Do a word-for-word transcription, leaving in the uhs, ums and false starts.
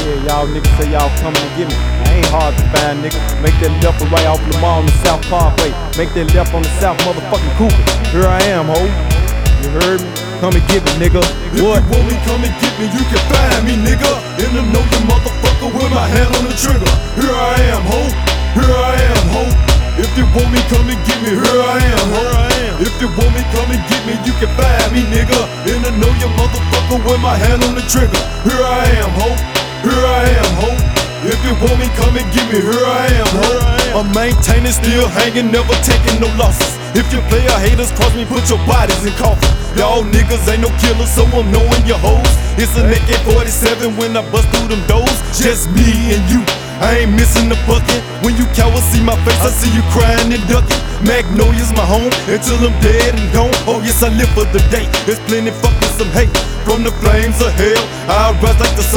Yeah, y'all niggas say y'all coming to get me. I ain't hard to find, nigga. Make that left or right off Lamar on the South Parkway. Make that left on the South motherfucking Cougar. Here I am, ho. You heard me? Come and get me, nigga. If What? you want me, come and get me, you can find me, nigga. In the know your motherfucker with my hand on the trigger. Here I am, ho. Here I am, ho. If you want me, come and get me, here I am, ho. If you want me, come and get me, you can find me, nigga. In the know your motherfucker with my hand on the trigger. Here I am, ho. Here I am, ho. If you want me, come and get me, here I am, ho. I'm maintaining, still hanging, never taking no losses. If you play a haters, cross me, put your bodies in coffins. Y'all niggas ain't no killers, so I'm knowing your hoes. It's an A K forty-seven when I bust through them doors. Just me and you, I ain't missing the bucket. When you cowards see my face, I see you crying and ducking. Magnolia's my home until I'm dead and gone. Oh yes, I live for the day. There's plenty fucking some hate from the flames of hell. I rise like the sun.